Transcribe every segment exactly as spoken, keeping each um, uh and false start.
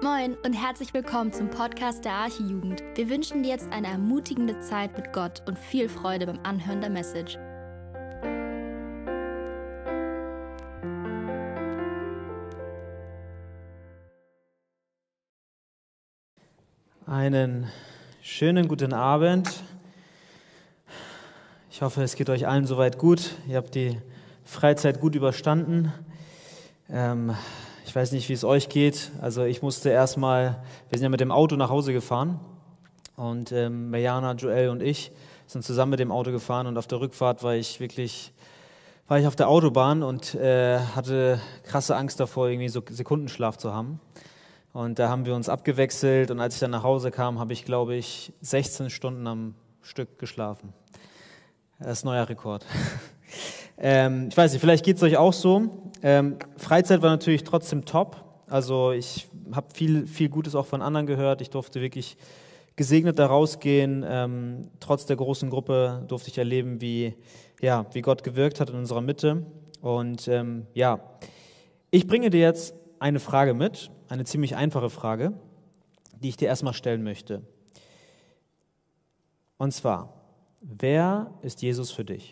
Moin und herzlich willkommen zum Podcast der Archijugend. Wir wünschen dir jetzt eine ermutigende Zeit mit Gott und viel Freude beim Anhören der Message. Einen schönen guten Abend. Ich hoffe, es geht euch allen soweit gut. Ihr habt die Freizeit gut überstanden. Ähm, ich weiß nicht, wie es euch geht. Also ich musste erstmal, wir sind ja mit dem Auto nach Hause gefahren und ähm, Mariana, Joel und ich sind zusammen mit dem Auto gefahren und auf der Rückfahrt war ich wirklich, war ich auf der Autobahn und äh, hatte krasse Angst davor, irgendwie so Sekundenschlaf zu haben. Und da haben wir uns abgewechselt und als ich dann nach Hause kam, habe ich, glaube ich, sechzehn Stunden am Stück geschlafen. Das ist ein neuer Rekord. ähm, ich weiß nicht, vielleicht geht es euch auch so. Ähm, Freizeit war natürlich trotzdem top. Also ich habe viel, viel Gutes auch von anderen gehört. Ich durfte wirklich gesegnet da rausgehen. Ähm, trotz der großen Gruppe durfte ich erleben, wie, ja, wie Gott gewirkt hat in unserer Mitte. Und ähm, ja, ich bringe dir jetzt eine Frage mit, eine ziemlich einfache Frage, die ich dir erstmal stellen möchte. Und zwar, wer ist Jesus für dich?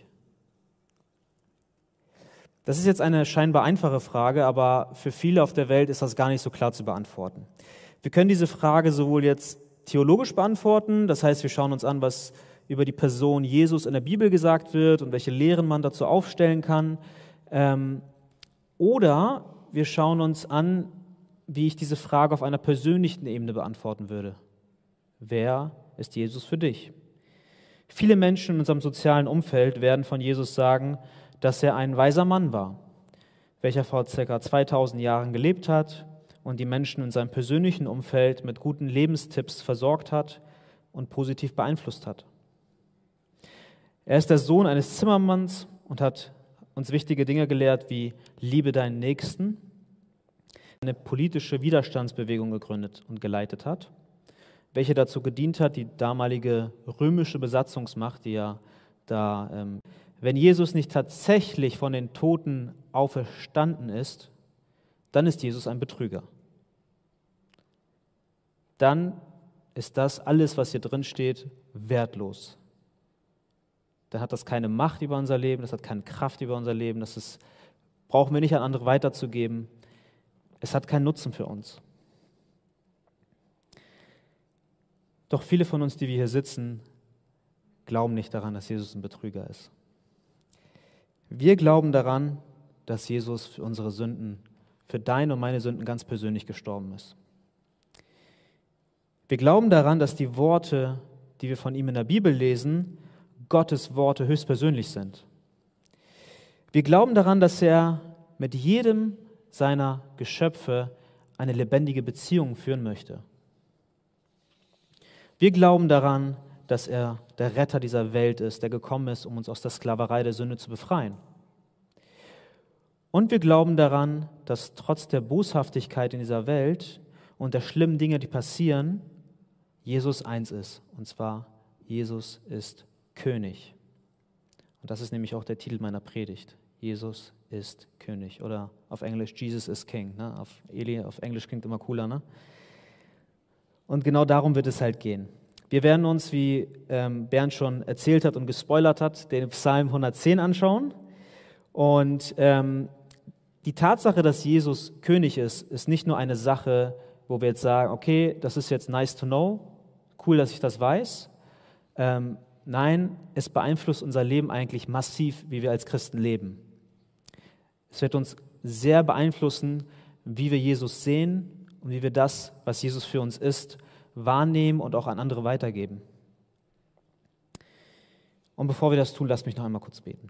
Das ist jetzt eine scheinbar einfache Frage, aber für viele auf der Welt ist das gar nicht so klar zu beantworten. Wir können diese Frage sowohl jetzt theologisch beantworten, das heißt, wir schauen uns an, was über die Person Jesus in der Bibel gesagt wird und welche Lehren man dazu aufstellen kann, ähm, oder wir schauen uns an, wie ich diese Frage auf einer persönlichen Ebene beantworten würde. Wer ist Jesus für dich? Viele Menschen in unserem sozialen Umfeld werden von Jesus sagen, dass er ein weiser Mann war, welcher vor ca. zweitausend Jahren gelebt hat und die Menschen in seinem persönlichen Umfeld mit guten Lebenstipps versorgt hat und positiv beeinflusst hat. Er ist der Sohn eines Zimmermanns und hat uns wichtige Dinge gelehrt wie liebe deinen Nächsten, eine politische Widerstandsbewegung gegründet und geleitet hat, welche dazu gedient hat, die damalige römische Besatzungsmacht, die ja da, ähm, wenn Jesus nicht tatsächlich von den Toten auferstanden ist, dann ist Jesus ein Betrüger. Dann ist das alles, was hier drin steht, wertlos. Dann hat das keine Macht über unser Leben, das hat keine Kraft über unser Leben, das ist, brauchen wir nicht an andere weiterzugeben. Es hat keinen Nutzen für uns. Doch viele von uns, die wir hier sitzen, glauben nicht daran, dass Jesus ein Betrüger ist. Wir glauben daran, dass Jesus für unsere Sünden, für deine und meine Sünden ganz persönlich gestorben ist. Wir glauben daran, dass die Worte, die wir von ihm in der Bibel lesen, Gottes Worte höchstpersönlich sind. Wir glauben daran, dass er mit jedem seiner Geschöpfe eine lebendige Beziehung führen möchte. Wir glauben daran, dass er der Retter dieser Welt ist, der gekommen ist, um uns aus der Sklaverei der Sünde zu befreien. Und wir glauben daran, dass trotz der Boshaftigkeit in dieser Welt und der schlimmen Dinge, die passieren, Jesus eins ist. Und zwar, Jesus ist König. Und das ist nämlich auch der Titel meiner Predigt. Jesus ist König. Oder auf Englisch, Jesus is King. Ne? Auf, Eli, auf Englisch klingt immer cooler, ne? Und genau darum wird es halt gehen. Wir werden uns, wie ähm, Bernd schon erzählt hat und gespoilert hat, den Psalm hundertzehn anschauen. Und ähm, die Tatsache, dass Jesus König ist, ist nicht nur eine Sache, wo wir jetzt sagen, okay, das ist jetzt nice to know, cool, dass ich das weiß. Ähm, nein, es beeinflusst unser Leben eigentlich massiv, wie wir als Christen leben. Es wird uns sehr beeinflussen, wie wir Jesus sehen und wie wir das, was Jesus für uns ist, wahrnehmen und auch an andere weitergeben. Und bevor wir das tun, lasst mich noch einmal kurz beten.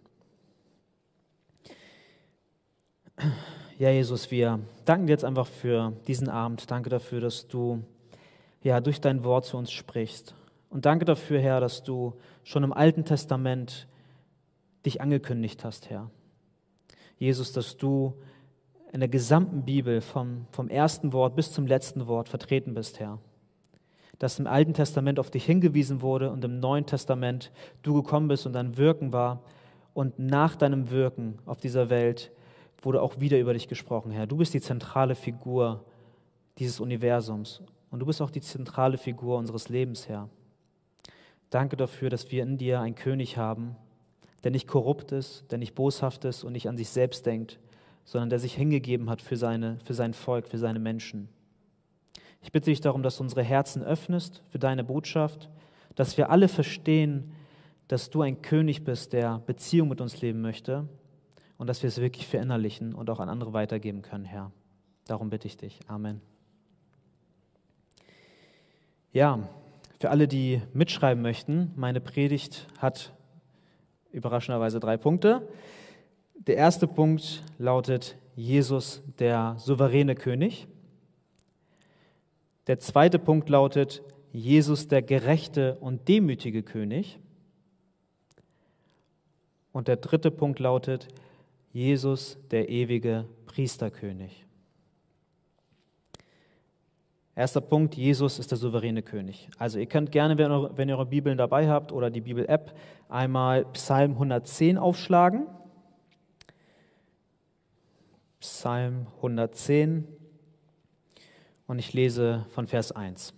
Ja, Jesus, wir danken dir jetzt einfach für diesen Abend. Danke dafür, dass du ja, durch dein Wort zu uns sprichst. Und danke dafür, Herr, dass du schon im Alten Testament dich angekündigt hast, Herr. Jesus, dass du in der gesamten Bibel vom, vom ersten Wort bis zum letzten Wort vertreten bist, Herr. Dass im Alten Testament auf dich hingewiesen wurde und im Neuen Testament du gekommen bist und dein Wirken war. Und nach deinem Wirken auf dieser Welt wurde auch wieder über dich gesprochen, Herr. Du bist die zentrale Figur dieses Universums. Und du bist auch die zentrale Figur unseres Lebens, Herr. Danke dafür, dass wir in dir einen König haben, der nicht korrupt ist, der nicht boshaft ist und nicht an sich selbst denkt, sondern der sich hingegeben hat für, seine, für sein Volk, für seine Menschen. Ich bitte dich darum, dass du unsere Herzen öffnest für deine Botschaft, dass wir alle verstehen, dass du ein König bist, der Beziehung mit uns leben möchte und dass wir es wirklich verinnerlichen und auch an andere weitergeben können, Herr. Darum bitte ich dich. Amen. Ja, für alle, die mitschreiben möchten, meine Predigt hat überraschenderweise drei Punkte. Der erste Punkt lautet Jesus, der souveräne König. Der zweite Punkt lautet Jesus, der gerechte und demütige König. Und der dritte Punkt lautet Jesus, der ewige Priesterkönig. Erster Punkt, Jesus ist der souveräne König. Also ihr könnt gerne, wenn ihr eure Bibeln dabei habt oder die Bibel-App, einmal Psalm hundertzehn aufschlagen. Psalm hundertzehn und ich lese von Vers eins.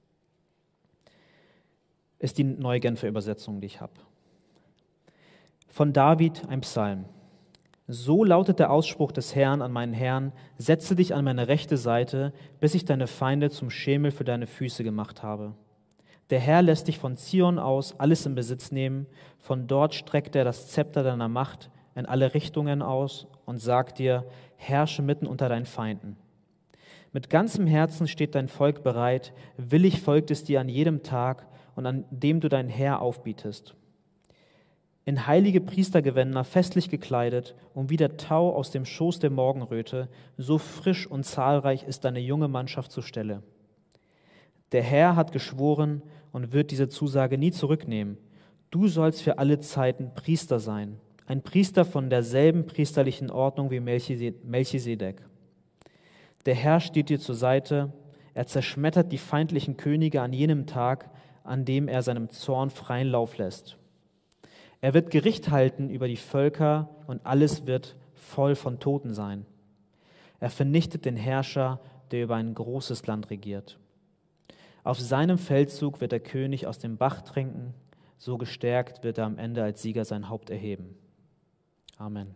Ist die neue Genfer Übersetzung, die ich habe. Von David ein Psalm. So lautet der Ausspruch des Herrn an meinen Herrn: Setze dich an meine rechte Seite, bis ich deine Feinde zum Schemel für deine Füße gemacht habe. Der Herr lässt dich von Zion aus alles in Besitz nehmen. Von dort streckt er das Zepter deiner Macht in alle Richtungen aus und sagt dir: Herrsche mitten unter deinen Feinden. Mit ganzem Herzen steht dein Volk bereit, willig folgt es dir an jedem Tag und an dem du dein Heer aufbietest. In heilige Priestergewänder festlich gekleidet und wie der Tau aus dem Schoß der Morgenröte, so frisch und zahlreich ist deine junge Mannschaft zur Stelle. Der Herr hat geschworen und wird diese Zusage nie zurücknehmen. Du sollst für alle Zeiten Priester sein, ein Priester von derselben priesterlichen Ordnung wie Melchisedek. Der Herr steht dir zur Seite, er zerschmettert die feindlichen Könige an jenem Tag, an dem er seinem Zorn freien Lauf lässt. Er wird Gericht halten über die Völker und alles wird voll von Toten sein. Er vernichtet den Herrscher, der über ein großes Land regiert. Auf seinem Feldzug wird der König aus dem Bach trinken, so gestärkt wird er am Ende als Sieger sein Haupt erheben. Amen.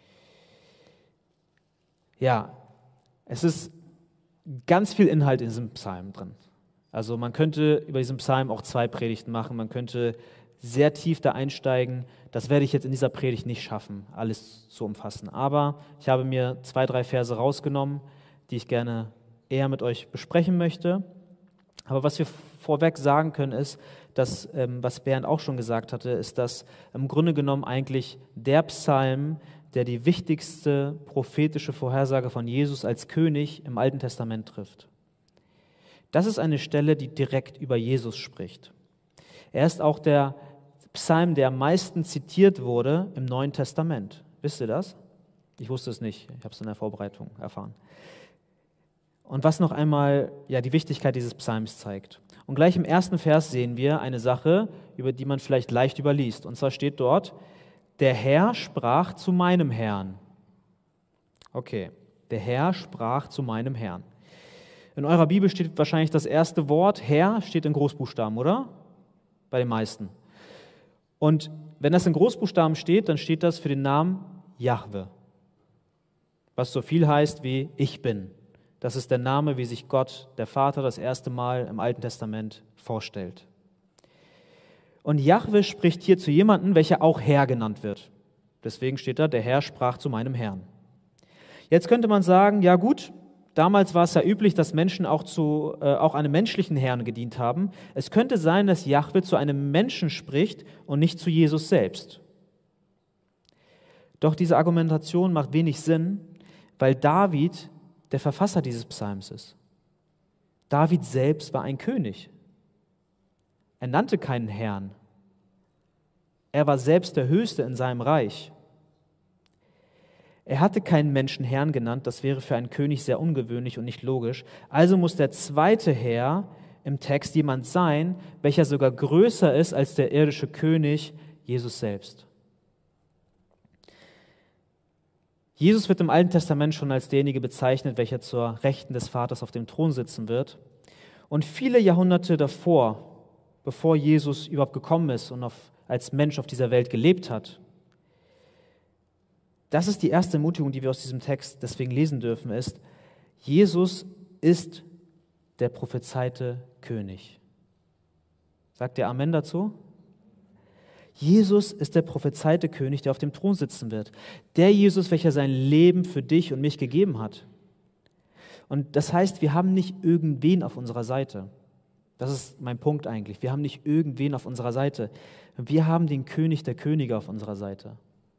Ja, es ist ganz viel Inhalt in diesem Psalm drin. Also man könnte über diesen Psalm auch zwei Predigten machen, man könnte sehr tief da einsteigen. Das werde ich jetzt in dieser Predigt nicht schaffen, alles zu umfassen. Aber ich habe mir zwei, drei Verse rausgenommen, die ich gerne eher mit euch besprechen möchte. Aber was wir vorweg sagen können ist, dass, ähm, was Bernd auch schon gesagt hatte, ist, dass im Grunde genommen eigentlich der Psalm, der die wichtigste prophetische Vorhersage von Jesus als König im Alten Testament trifft. Das ist eine Stelle, die direkt über Jesus spricht. Er ist auch der Psalm, der am meisten zitiert wurde im Neuen Testament. Wisst ihr das? Ich wusste es nicht, ich habe es in der Vorbereitung erfahren. Und was noch einmal ja, die Wichtigkeit dieses Psalms zeigt. Und gleich im ersten Vers sehen wir eine Sache, über die man vielleicht leicht überliest. Und zwar steht dort: Der Herr sprach zu meinem Herrn. Okay, der Herr sprach zu meinem Herrn. In eurer Bibel steht wahrscheinlich das erste Wort, Herr, steht in Großbuchstaben, oder? Bei den meisten. Und wenn das in Großbuchstaben steht, dann steht das für den Namen Jahwe, was so viel heißt wie Ich bin. Das ist der Name, wie sich Gott, der Vater, das erste Mal im Alten Testament vorstellt. Und Jahwe spricht hier zu jemandem, welcher auch Herr genannt wird. Deswegen steht da, der Herr sprach zu meinem Herrn. Jetzt könnte man sagen, ja gut, damals war es ja üblich, dass Menschen auch, zu, äh, auch einem menschlichen Herrn gedient haben. Es könnte sein, dass Jahwe zu einem Menschen spricht und nicht zu Jesus selbst. Doch diese Argumentation macht wenig Sinn, weil David der Verfasser dieses Psalms ist. David selbst war ein König. Er nannte keinen Herrn. Er war selbst der Höchste in seinem Reich. Er hatte keinen Menschen Herrn genannt, das wäre für einen König sehr ungewöhnlich und nicht logisch. Also muss der zweite Herr im Text jemand sein, welcher sogar größer ist als der irdische König, Jesus selbst. Jesus wird im Alten Testament schon als derjenige bezeichnet, welcher zur Rechten des Vaters auf dem Thron sitzen wird. Und viele Jahrhunderte davor, bevor Jesus überhaupt gekommen ist und auf, als Mensch auf dieser Welt gelebt hat, das ist die erste Ermutigung, die wir aus diesem Text deswegen lesen dürfen, ist, Jesus ist der prophezeite König. Sagt ihr Amen dazu? Jesus ist der prophezeite König, der auf dem Thron sitzen wird. Der Jesus, welcher sein Leben für dich und mich gegeben hat. Und das heißt, wir haben nicht irgendwen auf unserer Seite. Das ist mein Punkt eigentlich. Wir haben nicht irgendwen auf unserer Seite. Wir haben den König der Könige auf unserer Seite.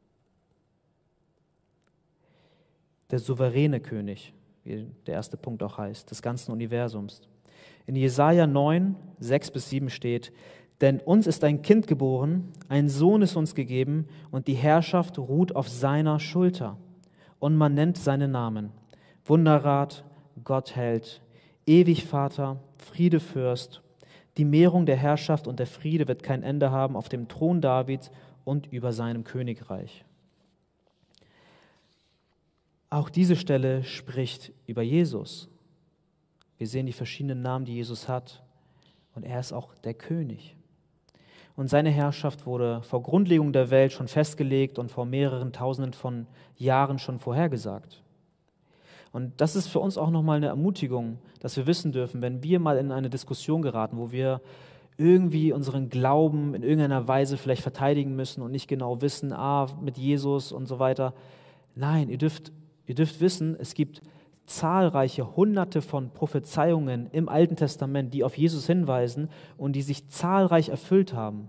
Der souveräne König, wie der erste Punkt auch heißt, des ganzen Universums. In Jesaja neun, sechs bis sieben steht, denn uns ist ein Kind geboren, ein Sohn ist uns gegeben und die Herrschaft ruht auf seiner Schulter. Und man nennt seinen Namen. Wunderrat, Gottheld, ewig Vater, Friedefürst. Die Mehrung der Herrschaft und der Friede wird kein Ende haben auf dem Thron Davids und über seinem Königreich. Auch diese Stelle spricht über Jesus. Wir sehen die verschiedenen Namen, die Jesus hat. Und er ist auch der König. Und seine Herrschaft wurde vor Grundlegung der Welt schon festgelegt und vor mehreren Tausenden von Jahren schon vorhergesagt. Und das ist für uns auch nochmal eine Ermutigung, dass wir wissen dürfen, wenn wir mal in eine Diskussion geraten, wo wir irgendwie unseren Glauben in irgendeiner Weise vielleicht verteidigen müssen und nicht genau wissen, ah, mit Jesus und so weiter. Nein, ihr dürft, ihr dürft wissen, es gibt zahlreiche Hunderte von Prophezeiungen im Alten Testament, die auf Jesus hinweisen und die sich zahlreich erfüllt haben.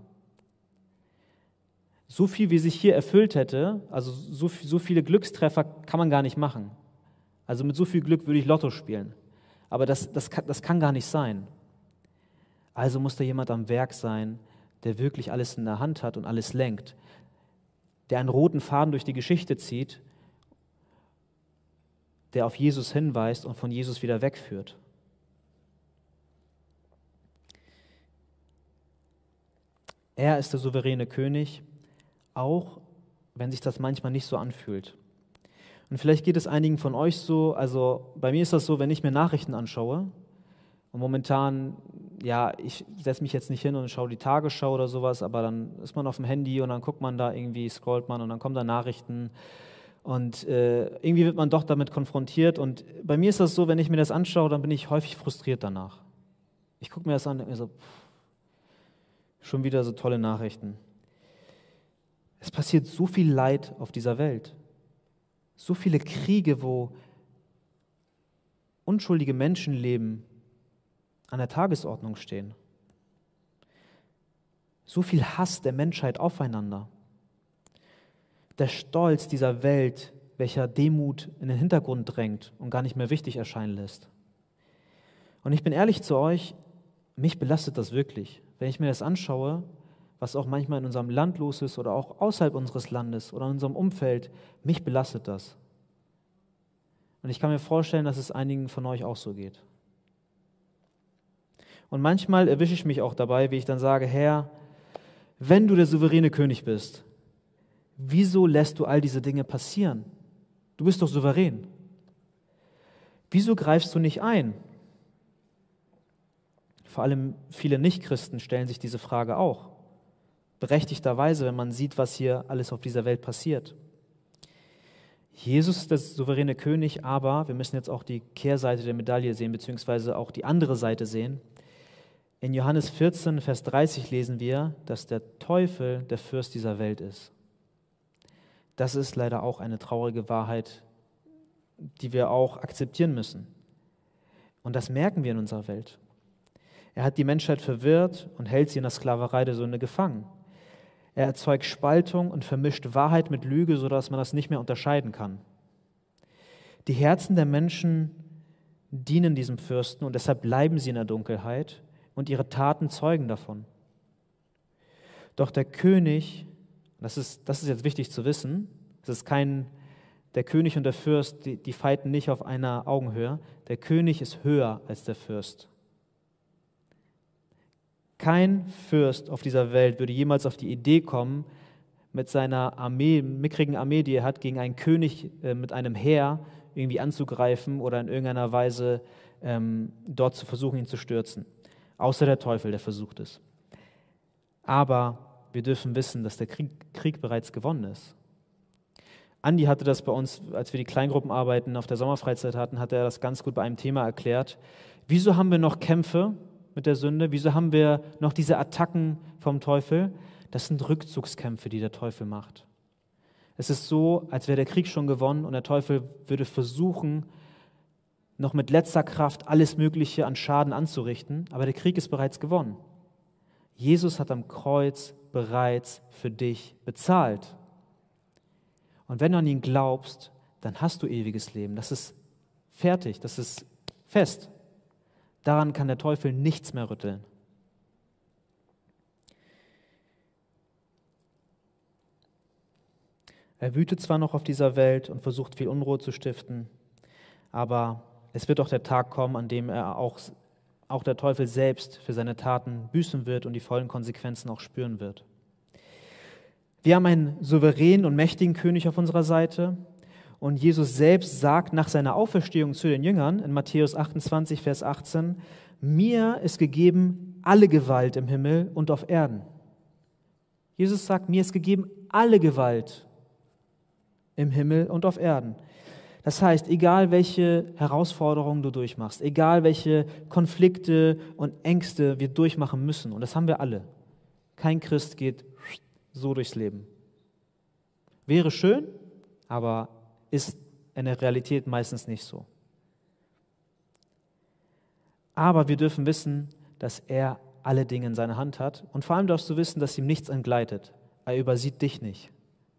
So viel, wie sich hier erfüllt hätte, also so, so viele Glückstreffer kann man gar nicht machen. Also mit so viel Glück würde ich Lotto spielen. Aber das, das, kann, das kann gar nicht sein. Also muss da jemand am Werk sein, der wirklich alles in der Hand hat und alles lenkt, der einen roten Faden durch die Geschichte zieht, der auf Jesus hinweist und von Jesus wieder wegführt. Er ist der souveräne König, auch wenn sich das manchmal nicht so anfühlt. Und vielleicht geht es einigen von euch so, also bei mir ist das so, wenn ich mir Nachrichten anschaue und momentan, ja, ich setze mich jetzt nicht hin und schaue die Tagesschau oder sowas, aber dann ist man auf dem Handy und dann guckt man da irgendwie, scrollt man und dann kommen da Nachrichten. Und äh, irgendwie wird man doch damit konfrontiert. Und bei mir ist das so, wenn ich mir das anschaue, dann bin ich häufig frustriert danach. Ich gucke mir das an und denke mir so, pff, schon wieder so tolle Nachrichten. Es passiert so viel Leid auf dieser Welt. So viele Kriege, wo unschuldige Menschenleben an der Tagesordnung stehen. So viel Hass der Menschheit aufeinander. Der Stolz dieser Welt, welcher Demut in den Hintergrund drängt und gar nicht mehr wichtig erscheinen lässt. Und ich bin ehrlich zu euch, mich belastet das wirklich. Wenn ich mir das anschaue, was auch manchmal in unserem Land los ist oder auch außerhalb unseres Landes oder in unserem Umfeld, mich belastet das. Und ich kann mir vorstellen, dass es einigen von euch auch so geht. Und manchmal erwische ich mich auch dabei, wie ich dann sage, Herr, wenn du der souveräne König bist, wieso lässt du all diese Dinge passieren? Du bist doch souverän. Wieso greifst du nicht ein? Vor allem viele Nichtchristen stellen sich diese Frage auch. Berechtigterweise, wenn man sieht, was hier alles auf dieser Welt passiert. Jesus ist der souveräne König, aber wir müssen jetzt auch die Kehrseite der Medaille sehen, beziehungsweise auch die andere Seite sehen. In Johannes vierzehn, Vers dreißig lesen wir, dass der Teufel der Fürst dieser Welt ist. Das ist leider auch eine traurige Wahrheit, die wir auch akzeptieren müssen. Und das merken wir in unserer Welt. Er hat die Menschheit verwirrt und hält sie in der Sklaverei der Sünde gefangen. Er erzeugt Spaltung und vermischt Wahrheit mit Lüge, sodass man das nicht mehr unterscheiden kann. Die Herzen der Menschen dienen diesem Fürsten und deshalb bleiben sie in der Dunkelheit und ihre Taten zeugen davon. Doch der König, das ist, das ist jetzt wichtig zu wissen, es ist kein, der König und der Fürst, die, die fighten nicht auf einer Augenhöhe. Der König ist höher als der Fürst. Kein Fürst auf dieser Welt würde jemals auf die Idee kommen, mit seiner Armee, mickrigen Armee, die er hat, gegen einen König äh, mit einem Heer irgendwie anzugreifen oder in irgendeiner Weise ähm, dort zu versuchen, ihn zu stürzen. Außer der Teufel, der versucht es. Aber wir dürfen wissen, dass der Krieg, Krieg bereits gewonnen ist. Andi hatte das bei uns, als wir die Kleingruppenarbeiten auf der Sommerfreizeit hatten, hat er das ganz gut bei einem Thema erklärt. Wieso haben wir noch Kämpfe mit der Sünde? Wieso haben wir noch diese Attacken vom Teufel? Das sind Rückzugskämpfe, die der Teufel macht. Es ist so, als wäre der Krieg schon gewonnen und der Teufel würde versuchen, noch mit letzter Kraft alles Mögliche an Schaden anzurichten, aber der Krieg ist bereits gewonnen. Jesus hat am Kreuz bereits für dich bezahlt. Und wenn du an ihn glaubst, dann hast du ewiges Leben. Das ist fertig, das ist fest. Daran kann der Teufel nichts mehr rütteln. Er wütet zwar noch auf dieser Welt und versucht viel Unruhe zu stiften, aber es wird auch der Tag kommen, an dem er auch, auch der Teufel selbst für seine Taten büßen wird und die vollen Konsequenzen auch spüren wird. Wir haben einen souveränen und mächtigen König auf unserer Seite und Jesus selbst sagt nach seiner Auferstehung zu den Jüngern in Matthäus achtundzwanzig, Vers achtzehn, mir ist gegeben alle Gewalt im Himmel und auf Erden. Jesus sagt, mir ist gegeben alle Gewalt im Himmel und auf Erden. Das heißt, egal welche Herausforderungen du durchmachst, egal welche Konflikte und Ängste wir durchmachen müssen, und das haben wir alle. Kein Christ geht so durchs Leben. Wäre schön, aber ist in der Realität meistens nicht so. Aber wir dürfen wissen, dass er alle Dinge in seiner Hand hat und vor allem darfst du wissen, dass ihm nichts entgleitet. Er übersieht dich nicht.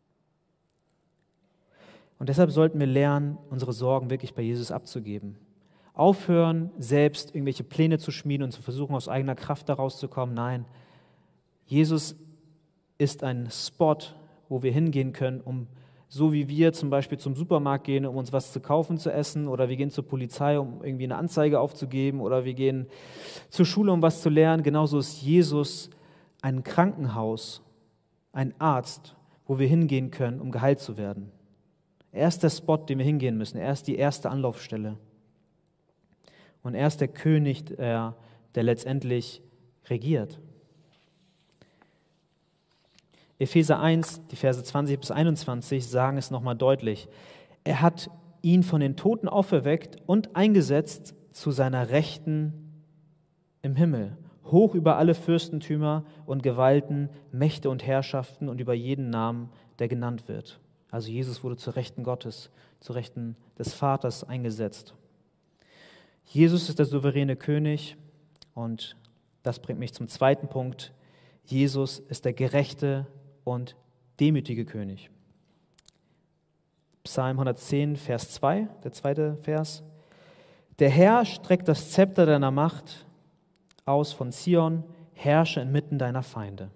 Und deshalb sollten wir lernen, unsere Sorgen wirklich bei Jesus abzugeben. Aufhören, selbst irgendwelche Pläne zu schmieden und zu versuchen, aus eigener Kraft daraus zu kommen. Nein, Jesus ist ein Spot, wo wir hingehen können, um so wie wir zum Beispiel zum Supermarkt gehen, um uns was zu kaufen, zu essen, oder wir gehen zur Polizei, um irgendwie eine Anzeige aufzugeben, oder wir gehen zur Schule, um was zu lernen. Genauso ist Jesus ein Krankenhaus, ein Arzt, wo wir hingehen können, um geheilt zu werden. Er ist der Spot, den wir hingehen müssen. Er ist die erste Anlaufstelle. Und er ist der König, der, der letztendlich regiert. Epheser eins, die Verse zwanzig bis einundzwanzig, sagen es nochmal deutlich. Er hat ihn von den Toten auferweckt und eingesetzt zu seiner Rechten im Himmel, hoch über alle Fürstentümer und Gewalten, Mächte und Herrschaften und über jeden Namen, der genannt wird. Also Jesus wurde zur Rechten Gottes, zur Rechten des Vaters eingesetzt. Jesus ist der souveräne König und das bringt mich zum zweiten Punkt. Jesus ist der gerechte und demütige König. Psalm hundertzehn, Vers zwei, der zweite Vers. Der Herr streckt das Zepter deiner Macht aus von Zion, herrsche inmitten deiner Feinde.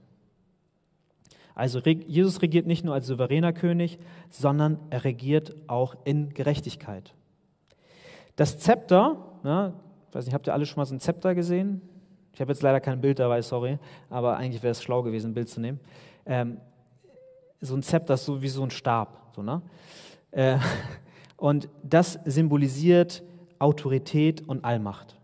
Also Jesus regiert nicht nur als souveräner König, sondern er regiert auch in Gerechtigkeit. Das Zepter, ja, ich weiß nicht, habt ihr alle schon mal so ein Zepter gesehen? Ich habe jetzt leider kein Bild dabei, sorry, aber eigentlich wäre es schlau gewesen, ein Bild zu nehmen. Ähm, so ein Zepter ist so wie so ein Stab. So, ne? äh, und das symbolisiert Autorität und Allmacht.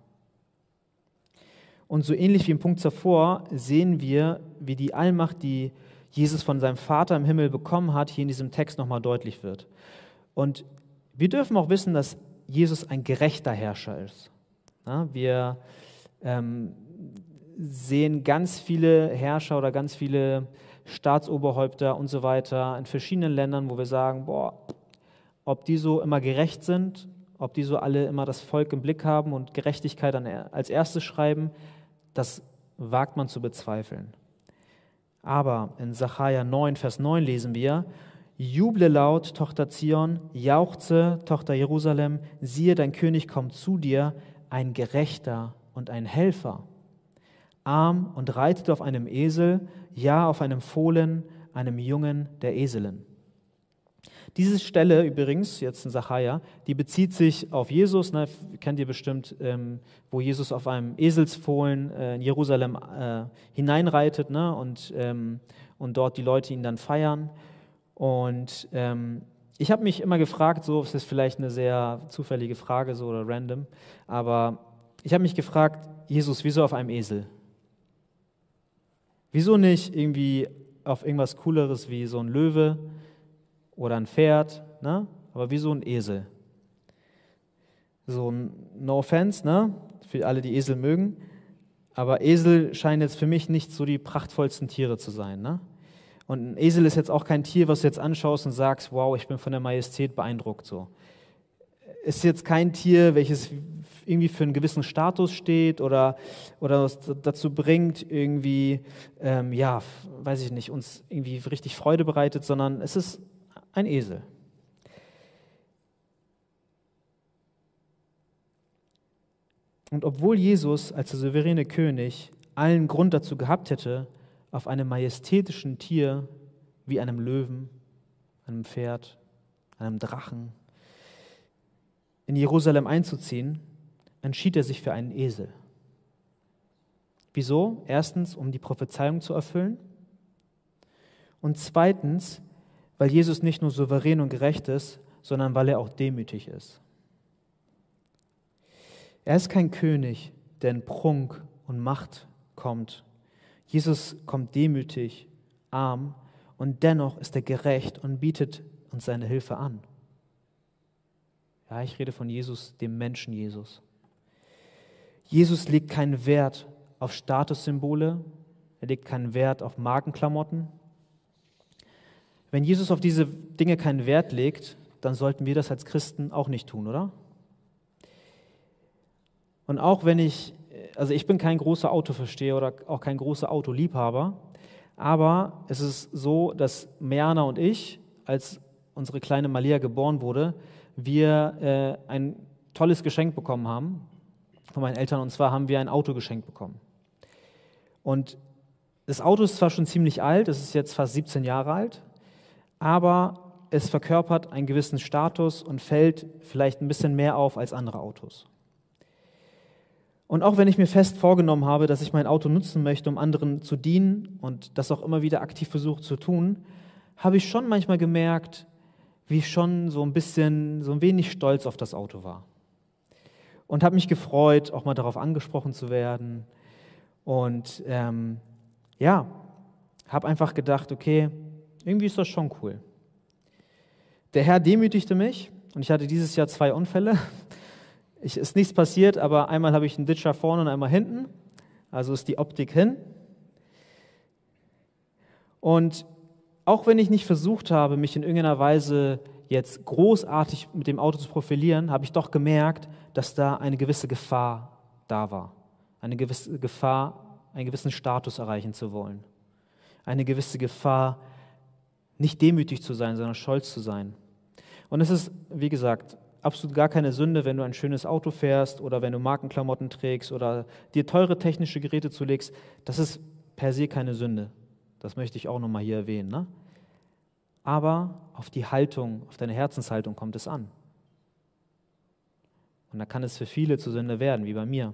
Und so ähnlich wie im Punkt zuvor sehen wir, wie die Allmacht, die Jesus von seinem Vater im Himmel bekommen hat, hier in diesem Text nochmal deutlich wird. Und wir dürfen auch wissen, dass Jesus ein gerechter Herrscher ist. Ja, wir ähm, sehen ganz viele Herrscher oder ganz viele Staatsoberhäupter und so weiter in verschiedenen Ländern, wo wir sagen, boah, ob die so immer gerecht sind, ob die so alle immer das Volk im Blick haben und Gerechtigkeit als erstes schreiben, das wagt man zu bezweifeln. Aber in Sacharja neun, Vers neun lesen wir, juble laut, Tochter Zion, jauchze, Tochter Jerusalem, siehe, dein König kommt zu dir, ein Gerechter und ein Helfer, arm und reitet auf einem Esel, ja, auf einem Fohlen, einem Jungen der Eselin. Diese Stelle übrigens, jetzt in Sacharja, die bezieht sich auf Jesus, ne, kennt ihr bestimmt, ähm, wo Jesus auf einem Eselsfohlen äh, in Jerusalem äh, hineinreitet, ne, und, ähm, und dort die Leute ihn dann feiern. Und ähm, ich habe mich immer gefragt, so, es ist vielleicht eine sehr zufällige Frage so oder random, aber ich habe mich gefragt, Jesus, wieso auf einem Esel? Wieso nicht irgendwie auf irgendwas Cooleres wie so ein Löwe oder ein Pferd, ne? Aber wieso ein Esel? So, no offense, ne? Für alle, die Esel mögen, aber Esel scheinen jetzt für mich nicht so die prachtvollsten Tiere zu sein, ne? Und ein Esel ist jetzt auch kein Tier, was du jetzt anschaust und sagst, wow, ich bin von der Majestät beeindruckt. So. Ist jetzt kein Tier, welches irgendwie für einen gewissen Status steht oder, oder was dazu bringt, irgendwie, ähm, ja, weiß ich nicht, uns irgendwie richtig Freude bereitet, sondern es ist ein Esel. Und obwohl Jesus als der souveräne König allen Grund dazu gehabt hätte, auf einem majestätischen Tier wie einem Löwen, einem Pferd, einem Drachen in Jerusalem einzuziehen, entschied er sich für einen Esel. Wieso? Erstens, um die Prophezeiung zu erfüllen und zweitens, weil Jesus nicht nur souverän und gerecht ist, sondern weil er auch demütig ist. Er ist kein König, der in Prunk und Macht kommt. Jesus kommt demütig, arm und dennoch ist er gerecht und bietet uns seine Hilfe an. Ja, ich rede von Jesus, dem Menschen Jesus. Jesus legt keinen Wert auf Statussymbole, er legt keinen Wert auf Markenklamotten. Wenn Jesus auf diese Dinge keinen Wert legt, dann sollten wir das als Christen auch nicht tun, oder? Und auch wenn ich, also ich bin kein großer Autoversteher oder auch kein großer Autoliebhaber, aber es ist so, dass Merna und ich, als unsere kleine Malia geboren wurde, wir äh, ein tolles Geschenk bekommen haben von meinen Eltern, und zwar haben wir ein Auto geschenkt bekommen. Und das Auto ist zwar schon ziemlich alt, es ist jetzt fast siebzehn Jahre alt, aber es verkörpert einen gewissen Status und fällt vielleicht ein bisschen mehr auf als andere Autos. Und auch wenn ich mir fest vorgenommen habe, dass ich mein Auto nutzen möchte, um anderen zu dienen und das auch immer wieder aktiv versuche zu tun, habe ich schon manchmal gemerkt, wie ich schon so ein bisschen, so ein wenig stolz auf das Auto war. Und habe mich gefreut, auch mal darauf angesprochen zu werden. Und ähm, ja, habe einfach gedacht, okay, irgendwie ist das schon cool. Der Herr demütigte mich und ich hatte dieses Jahr zwei Unfälle. Ich, ist nichts passiert, aber einmal habe ich einen Ditcher vorne und einmal hinten. Also ist die Optik hin. Und auch wenn ich nicht versucht habe, mich in irgendeiner Weise jetzt großartig mit dem Auto zu profilieren, habe ich doch gemerkt, dass da eine gewisse Gefahr da war. Eine gewisse Gefahr, einen gewissen Status erreichen zu wollen. Eine gewisse Gefahr, nicht demütig zu sein, sondern stolz zu sein. Und es ist, wie gesagt, absolut gar keine Sünde, wenn du ein schönes Auto fährst oder wenn du Markenklamotten trägst oder dir teure technische Geräte zulegst. Das ist per se keine Sünde. Das möchte ich auch nochmal hier erwähnen. Ne? Aber auf die Haltung, auf deine Herzenshaltung kommt es an. Und da kann es für viele zur Sünde werden, wie bei mir.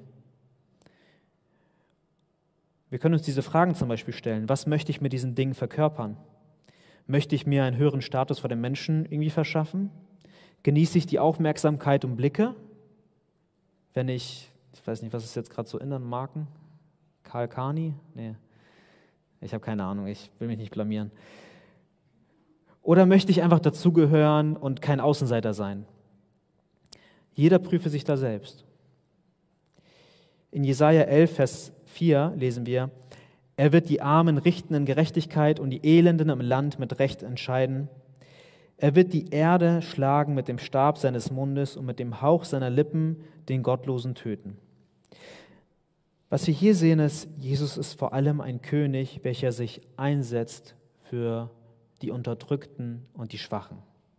Wir können uns diese Fragen zum Beispiel stellen. Was möchte ich mit diesen Dingen verkörpern? Möchte ich mir einen höheren Status vor den Menschen irgendwie verschaffen? Genieße ich die Aufmerksamkeit und Blicke? Wenn ich, ich weiß nicht, was ist jetzt gerade so in den Marken? Karl Kani? Nee, ich habe keine Ahnung, ich will mich nicht blamieren. Oder möchte ich einfach dazugehören und kein Außenseiter sein? Jeder prüfe sich da selbst. In Jesaja elf, Vers vier lesen wir, er wird die Armen richten in Gerechtigkeit und die Elenden im Land mit Recht entscheiden. Er wird die Erde schlagen mit dem Stab seines Mundes und mit dem Hauch seiner Lippen den Gottlosen töten. Was wir hier sehen ist, Jesus ist vor allem ein König, welcher sich einsetzt für die Unterdrückten und die Schwachen.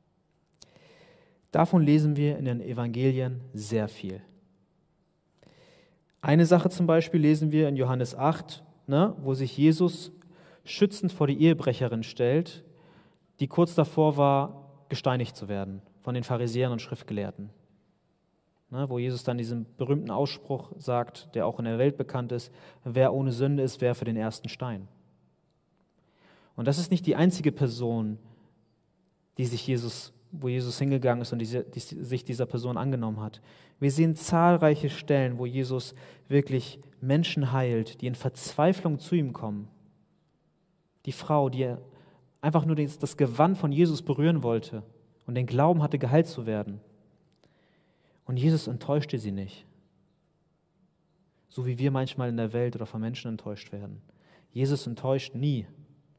Davon lesen wir in den Evangelien sehr viel. Eine Sache zum Beispiel lesen wir in Johannes acht, ne, wo sich Jesus schützend vor die Ehebrecherin stellt, die kurz davor war, gesteinigt zu werden von den Pharisäern und Schriftgelehrten. Ne, wo Jesus dann diesen berühmten Ausspruch sagt, der auch in der Welt bekannt ist, wer ohne Sünde ist, werfe den ersten Stein. Und das ist nicht die einzige Person, die sich Jesus, wo Jesus hingegangen ist und die, die sich dieser Person angenommen hat. Wir sehen zahlreiche Stellen, wo Jesus wirklich Menschen heilt, die in Verzweiflung zu ihm kommen. Die Frau, die einfach nur das Gewand von Jesus berühren wollte und den Glauben hatte, geheilt zu werden. Und Jesus enttäuschte sie nicht. So wie wir manchmal in der Welt oder von Menschen enttäuscht werden. Jesus enttäuscht nie.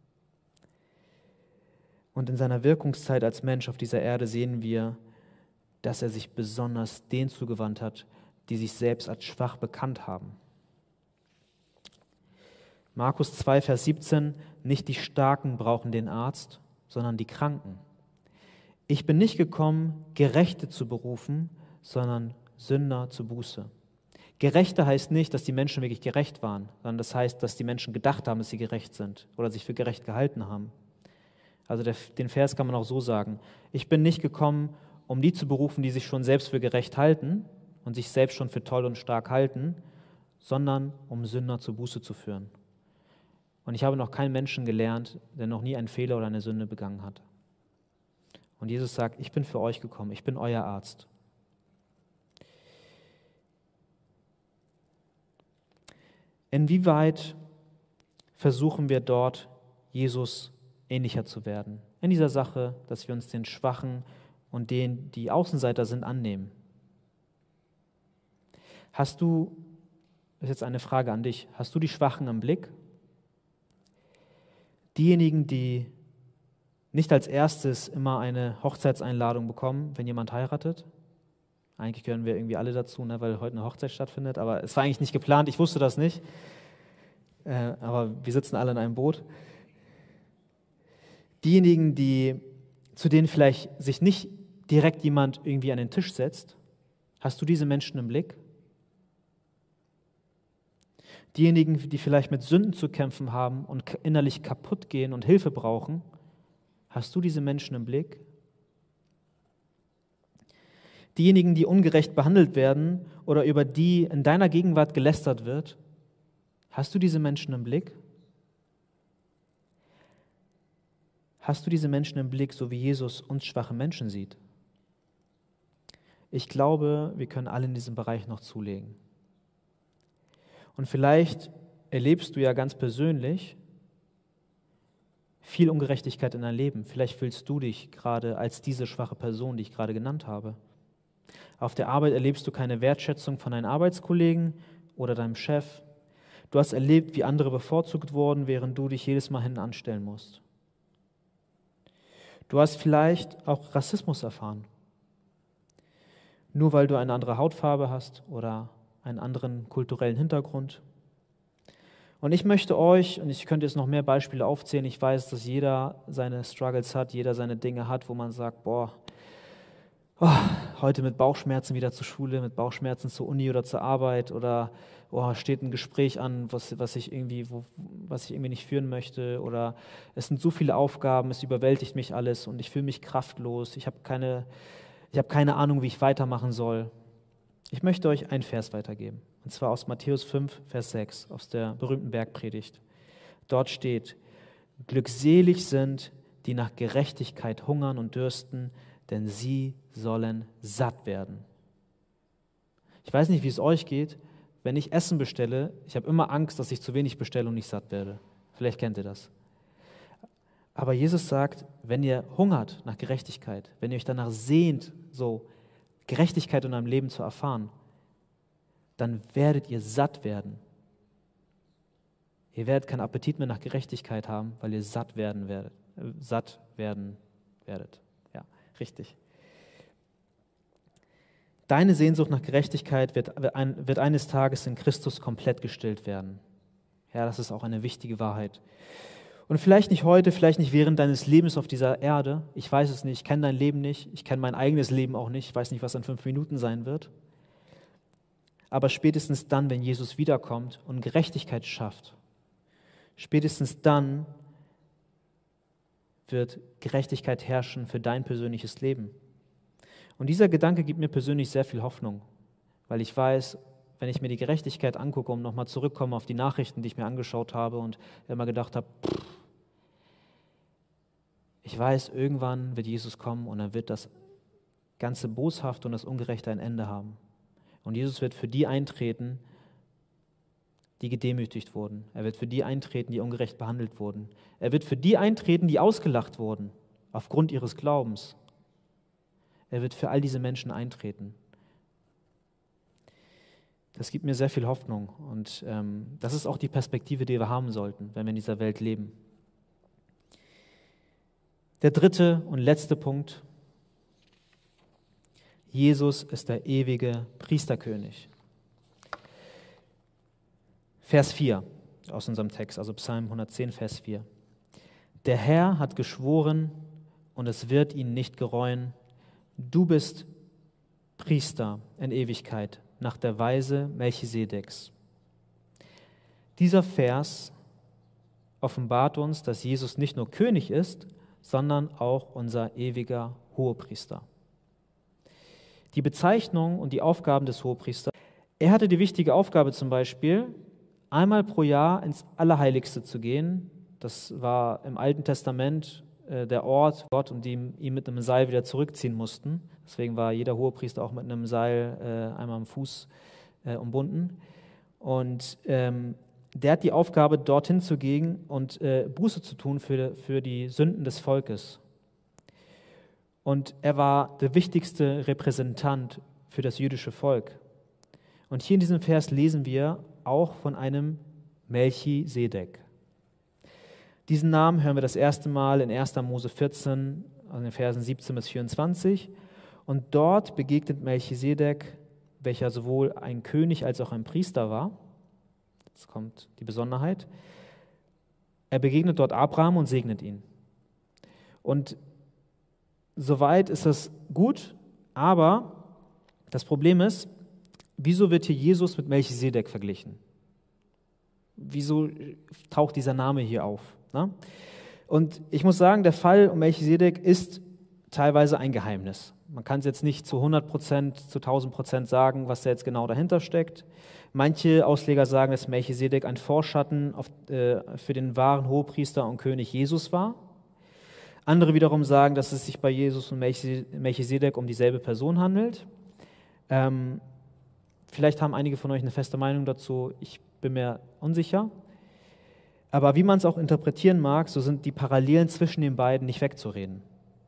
Und in seiner Wirkungszeit als Mensch auf dieser Erde sehen wir, dass er sich besonders denen zugewandt hat, die sich selbst als schwach bekannt haben. Markus zwei, Vers siebzehn, nicht die Starken brauchen den Arzt, sondern die Kranken. Ich bin nicht gekommen, Gerechte zu berufen, sondern Sünder zur Buße. Gerechte heißt nicht, dass die Menschen wirklich gerecht waren, sondern das heißt, dass die Menschen gedacht haben, dass sie gerecht sind oder sich für gerecht gehalten haben. Also der, den Vers kann man auch so sagen. Ich bin nicht gekommen, um die zu berufen, die sich schon selbst für gerecht halten und sich selbst schon für toll und stark halten, sondern um Sünder zur Buße zu führen. Und ich habe noch keinen Menschen gelernt, der noch nie einen Fehler oder eine Sünde begangen hat. Und Jesus sagt, ich bin für euch gekommen, ich bin euer Arzt. Inwieweit versuchen wir dort, Jesus ähnlicher zu werden? In dieser Sache, dass wir uns den Schwachen und denen, die Außenseiter sind, annehmen. Hast du, das ist jetzt eine Frage an dich, hast du die Schwachen im Blick? Diejenigen, die nicht als erstes immer eine Hochzeitseinladung bekommen, wenn jemand heiratet. Eigentlich gehören wir irgendwie alle dazu, ne, weil heute eine Hochzeit stattfindet, aber es war eigentlich nicht geplant, ich wusste das nicht. Äh, aber wir sitzen alle in einem Boot. Diejenigen, die, zu denen vielleicht sich nicht direkt jemand irgendwie an den Tisch setzt, hast du diese Menschen im Blick? Diejenigen, die vielleicht mit Sünden zu kämpfen haben und innerlich kaputt gehen und Hilfe brauchen, hast du diese Menschen im Blick? Diejenigen, die ungerecht behandelt werden oder über die in deiner Gegenwart gelästert wird, hast du diese Menschen im Blick? Hast du diese Menschen im Blick, so wie Jesus uns schwache Menschen sieht? Ich glaube, wir können alle in diesem Bereich noch zulegen. Und vielleicht erlebst du ja ganz persönlich viel Ungerechtigkeit in deinem Leben. Vielleicht fühlst du dich gerade als diese schwache Person, die ich gerade genannt habe. Auf der Arbeit erlebst du keine Wertschätzung von deinen Arbeitskollegen oder deinem Chef. Du hast erlebt, wie andere bevorzugt wurden, während du dich jedes Mal hinten anstellen musst. Du hast vielleicht auch Rassismus erfahren. Nur weil du eine andere Hautfarbe hast oder einen anderen kulturellen Hintergrund. Und ich möchte euch, und ich könnte jetzt noch mehr Beispiele aufzählen, ich weiß, dass jeder seine Struggles hat, jeder seine Dinge hat, wo man sagt, boah, oh, heute mit Bauchschmerzen wieder zur Schule, mit Bauchschmerzen zur Uni oder zur Arbeit oder oh, steht ein Gespräch an, was, was, ich irgendwie, wo, was ich irgendwie nicht führen möchte oder es sind so viele Aufgaben, es überwältigt mich alles und ich fühle mich kraftlos, ich habe keine, ich habe keine Ahnung, wie ich weitermachen soll. Ich möchte euch einen Vers weitergeben, und zwar aus Matthäus fünf, Vers sechs, aus der berühmten Bergpredigt. Dort steht, glückselig sind, die nach Gerechtigkeit hungern und dürsten, denn sie sollen satt werden. Ich weiß nicht, wie es euch geht, wenn ich Essen bestelle, ich habe immer Angst, dass ich zu wenig bestelle und nicht satt werde. Vielleicht kennt ihr das. Aber Jesus sagt, wenn ihr hungert nach Gerechtigkeit, wenn ihr euch danach sehnt, so Gerechtigkeit in eurem Leben zu erfahren, dann werdet ihr satt werden. Ihr werdet keinen Appetit mehr nach Gerechtigkeit haben, weil ihr satt werden werdet. Äh, satt werden werdet. Ja, richtig. Deine Sehnsucht nach Gerechtigkeit wird, wird eines Tages in Christus komplett gestillt werden. Ja, das ist auch eine wichtige Wahrheit. Und vielleicht nicht heute, vielleicht nicht während deines Lebens auf dieser Erde. Ich weiß es nicht, ich kenne dein Leben nicht, ich kenne mein eigenes Leben auch nicht, ich weiß nicht, was in fünf Minuten sein wird. Aber spätestens dann, wenn Jesus wiederkommt und Gerechtigkeit schafft, spätestens dann wird Gerechtigkeit herrschen für dein persönliches Leben. Und dieser Gedanke gibt mir persönlich sehr viel Hoffnung, weil ich weiß, wenn ich mir die Gerechtigkeit angucke, um nochmal zurückzukommen auf die Nachrichten, die ich mir angeschaut habe und immer gedacht habe, pff, Ich weiß, irgendwann wird Jesus kommen und dann wird das ganze Boshafte und das Ungerechte ein Ende haben. Und Jesus wird für die eintreten, die gedemütigt wurden. Er wird für die eintreten, die ungerecht behandelt wurden. Er wird für die eintreten, die ausgelacht wurden, aufgrund ihres Glaubens. Er wird für all diese Menschen eintreten. Das gibt mir sehr viel Hoffnung und ähm, das ist auch die Perspektive, die wir haben sollten, wenn wir in dieser Welt leben. Der dritte und letzte Punkt. Jesus ist der ewige Priesterkönig. Vers vier aus unserem Text, also Psalm hundertzehn, Vers vier. Der Herr hat geschworen und es wird ihn nicht gereuen. Du bist Priester in Ewigkeit nach der Weise Melchisedeks. Dieser Vers offenbart uns, dass Jesus nicht nur König ist, sondern auch unser ewiger Hohepriester. Die Bezeichnung und die Aufgaben des Hohepriesters. Er hatte die wichtige Aufgabe zum Beispiel, einmal pro Jahr ins Allerheiligste zu gehen. Das war im Alten Testament äh, der Ort, Gott, und die ihn mit einem Seil wieder zurückziehen mussten. Deswegen war jeder Hohepriester auch mit einem Seil äh, einmal am Fuß äh, umbunden. Und ähm, der hat die Aufgabe, dorthin zu gehen und äh, Buße zu tun für, für die Sünden des Volkes. Und er war der wichtigste Repräsentant für das jüdische Volk. Und hier in diesem Vers lesen wir auch von einem Melchisedek. Diesen Namen hören wir das erste Mal in erster Mose vierzehn, also in den Versen siebzehn bis vierundzwanzig. Und dort begegnet Melchisedek, welcher sowohl ein König als auch ein Priester war. Jetzt kommt die Besonderheit. Er begegnet dort Abraham und segnet ihn. Und soweit ist das gut, aber das Problem ist, wieso wird hier Jesus mit Melchisedek verglichen? Wieso taucht dieser Name hier auf? Ne? Und ich muss sagen, der Fall um Melchisedek ist teilweise ein Geheimnis. Man kann es jetzt nicht zu hundert Prozent, zu tausend Prozent sagen, was da jetzt genau dahinter steckt. Manche Ausleger sagen, dass Melchisedek ein Vorschatten auf, äh, für den wahren Hohepriester und König Jesus war. Andere wiederum sagen, dass es sich bei Jesus und Melchisedek um dieselbe Person handelt. Ähm, vielleicht haben einige von euch eine feste Meinung dazu, ich bin mir unsicher. Aber wie man es auch interpretieren mag, so sind die Parallelen zwischen den beiden nicht wegzureden.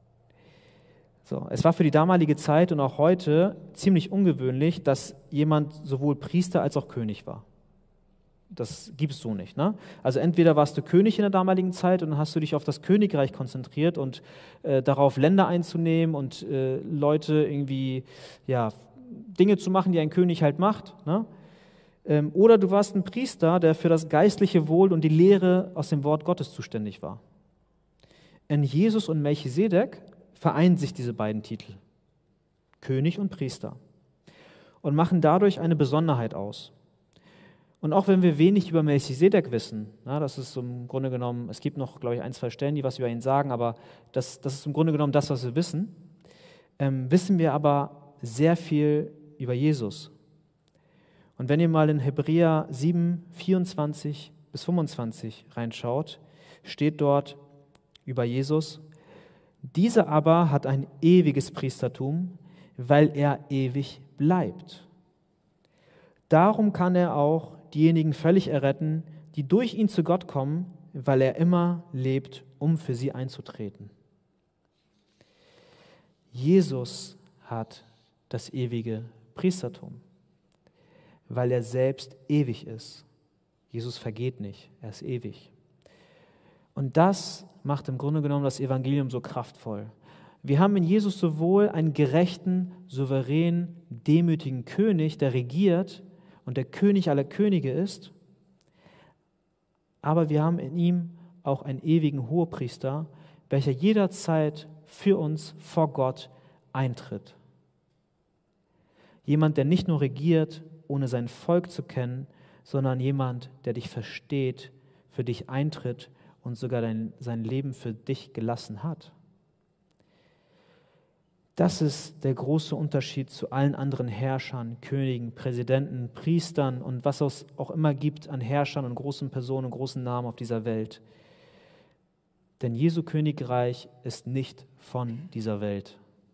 So, es war für die damalige Zeit und auch heute ziemlich ungewöhnlich, dass jemand sowohl Priester als auch König war. Das gibt es so nicht. Ne? Also entweder warst du König in der damaligen Zeit und dann hast du dich auf das Königreich konzentriert und äh, darauf Länder einzunehmen und äh, Leute irgendwie, ja, Dinge zu machen, die ein König halt macht. Ne? Ähm, oder du warst ein Priester, der für das geistliche Wohl und die Lehre aus dem Wort Gottes zuständig war. In Jesus und Melchisedek vereinen sich diese beiden Titel, König und Priester, und machen dadurch eine Besonderheit aus. Und auch wenn wir wenig über Melchisedek wissen, na, das ist im Grunde genommen, es gibt noch, glaube ich, ein, zwei Stellen, die was über ihn sagen, aber das, das ist im Grunde genommen das, was wir wissen, ähm, wissen wir aber sehr viel über Jesus. Und wenn ihr mal in Hebräer sieben, vierundzwanzig bis fünfundzwanzig reinschaut, steht dort über Jesus: Dieser aber hat ein ewiges Priestertum, weil er ewig bleibt. Darum kann er auch diejenigen völlig erretten, die durch ihn zu Gott kommen, weil er immer lebt, um für sie einzutreten. Jesus hat das ewige Priestertum, weil er selbst ewig ist. Jesus vergeht nicht, er ist ewig. Und das macht im Grunde genommen das Evangelium so kraftvoll. Wir haben in Jesus sowohl einen gerechten, souveränen, demütigen König, der regiert und der König aller Könige ist, aber wir haben in ihm auch einen ewigen Hohepriester, welcher jederzeit für uns vor Gott eintritt. Jemand, der nicht nur regiert, ohne sein Volk zu kennen, sondern jemand, der dich versteht, für dich eintritt und sogar dein, sein Leben für dich gelassen hat. Das ist der große Unterschied zu allen anderen Herrschern, Königen, Präsidenten, Priestern und was es auch immer gibt an Herrschern und großen Personen und großen Namen auf dieser Welt. Denn Jesu Königreich ist nicht von dieser Welt.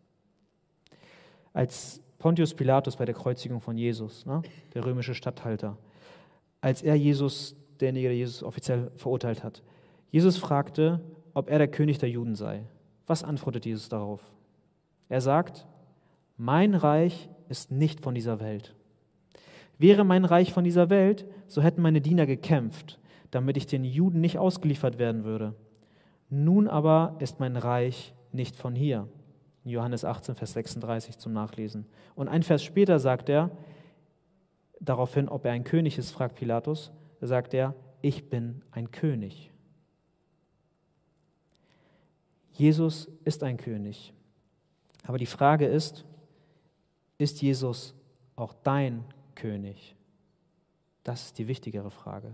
Als Pontius Pilatus bei der Kreuzigung von Jesus, ne, der römische Statthalter, als er Jesus, derjenige, der Jesus offiziell verurteilt hat, Jesus fragte, ob er der König der Juden sei. Was antwortet Jesus darauf? Er sagt, mein Reich ist nicht von dieser Welt. Wäre mein Reich von dieser Welt, so hätten meine Diener gekämpft, damit ich den Juden nicht ausgeliefert werden würde. Nun aber ist mein Reich nicht von hier. Johannes achtzehn, Vers sechsunddreißig zum Nachlesen. Und ein Vers später sagt er, daraufhin, ob er ein König ist, fragt Pilatus, da sagt er, ich bin ein König. Jesus ist ein König. Aber die Frage ist, ist Jesus auch dein König? Das ist die wichtigere Frage.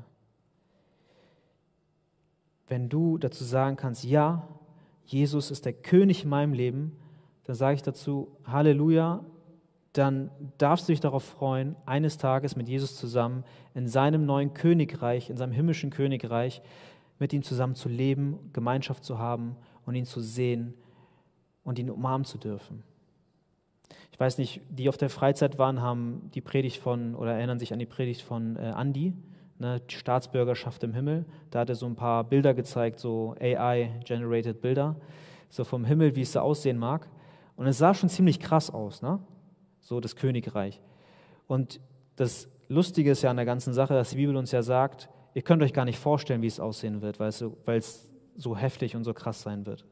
Wenn du dazu sagen kannst, ja, Jesus ist der König in meinem Leben, dann sage ich dazu, Halleluja, dann darfst du dich darauf freuen, eines Tages mit Jesus zusammen in seinem neuen Königreich, in seinem himmlischen Königreich, mit ihm zusammen zu leben, Gemeinschaft zu haben und ihn zu sehen und ihn umarmen zu dürfen. Ich weiß nicht, die auf der Freizeit waren, haben die Predigt von, oder erinnern sich an die Predigt von äh, Andi, ne, die Staatsbürgerschaft im Himmel. Da hat er so ein paar Bilder gezeigt, so A I-generated Bilder, so vom Himmel, wie es da aussehen mag. Und es sah schon ziemlich krass aus, ne? So das Königreich. Und das Lustige ist ja an der ganzen Sache, dass die Bibel uns ja sagt, ihr könnt euch gar nicht vorstellen, wie es aussehen wird, weil es so, weil es so heftig und so krass sein wird.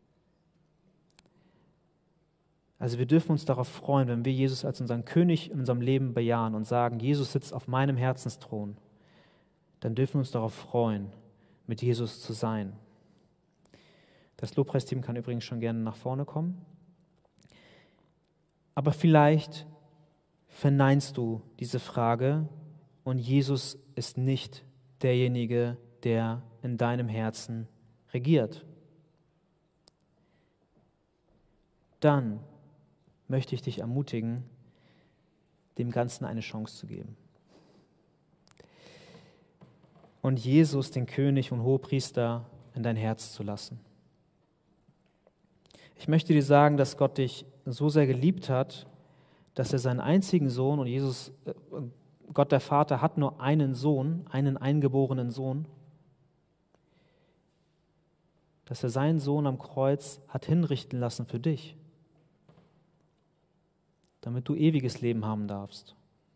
Also wir dürfen uns darauf freuen, wenn wir Jesus als unseren König in unserem Leben bejahen und sagen, Jesus sitzt auf meinem Herzensthron, dann dürfen wir uns darauf freuen, mit Jesus zu sein. Das Lobpreisteam kann übrigens schon gerne nach vorne kommen. Aber vielleicht verneinst du diese Frage und Jesus ist nicht derjenige, der in deinem Herzen regiert. Dann möchte ich dich ermutigen, dem Ganzen eine Chance zu geben. Und Jesus, den König und Hohepriester, in dein Herz zu lassen. Ich möchte dir sagen, dass Gott dich so sehr geliebt hat, dass er seinen einzigen Sohn, und Jesus, Gott der Vater, hat nur einen Sohn, einen eingeborenen Sohn, dass er seinen Sohn am Kreuz hat hinrichten lassen für dich, damit du ewiges Leben haben darfst.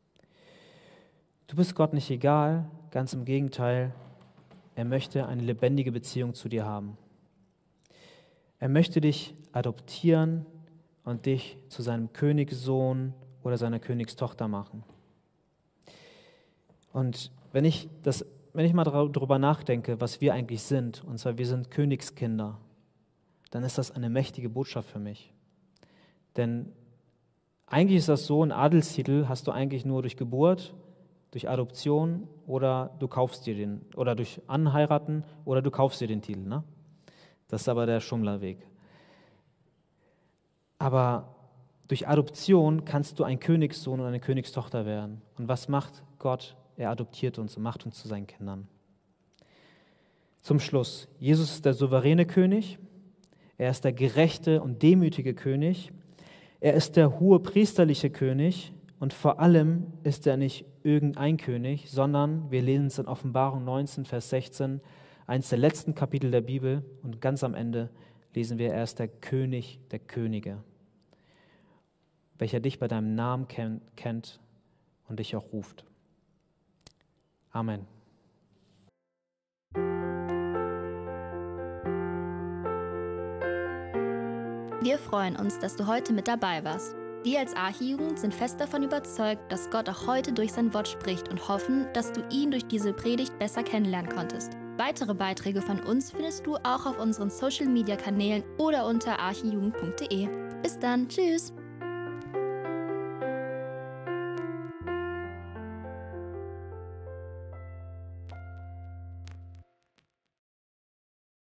Du bist Gott nicht egal, ganz im Gegenteil, er möchte eine lebendige Beziehung zu dir haben. Er möchte dich adoptieren und dich zu seinem Königssohn oder seiner Königstochter machen. Und wenn ich, das, wenn ich mal darüber nachdenke, was wir eigentlich sind, und zwar wir sind Königskinder, dann ist das eine mächtige Botschaft für mich. Denn eigentlich ist das so, ein Adelstitel hast du eigentlich nur durch Geburt, durch Adoption oder du kaufst dir den, oder durch Anheiraten oder du kaufst dir den Titel, ne? Das ist aber der Schummlerweg. Aber durch Adoption kannst du ein Königssohn und eine Königstochter werden. Und was macht Gott? Er adoptiert uns und macht uns zu seinen Kindern. Zum Schluss, Jesus ist der souveräne König, er ist der gerechte und demütige König, er ist der hohe priesterliche König und vor allem ist er nicht irgendein König, sondern, wir lesen es in Offenbarung neunzehn, Vers sechzehn, eins der letzten Kapitel der Bibel, und ganz am Ende lesen wir, er ist der König der Könige, welcher dich bei deinem Namen kennt und dich auch ruft. Amen. Wir freuen uns, dass du heute mit dabei warst. Wir als Archijugend sind fest davon überzeugt, dass Gott auch heute durch sein Wort spricht und hoffen, dass du ihn durch diese Predigt besser kennenlernen konntest. Weitere Beiträge von uns findest du auch auf unseren Social-Media-Kanälen oder unter archijugend punkt de. Bis dann, tschüss!